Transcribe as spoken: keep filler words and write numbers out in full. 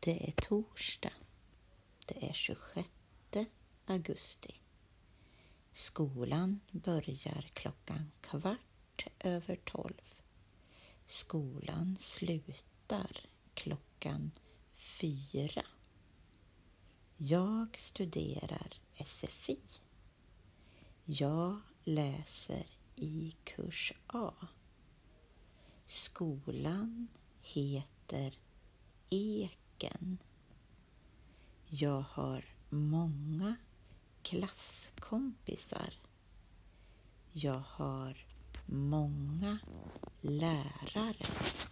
Det är torsdag. Det är tjugosjätte augusti. Skolan börjar klockan kvart över tolv. Skolan slutar klockan fyra. Jag studerar S F I. Jag läser i kurs A. Skolan heter Eken. Jag har många klasskompisar. Jag har många lärare.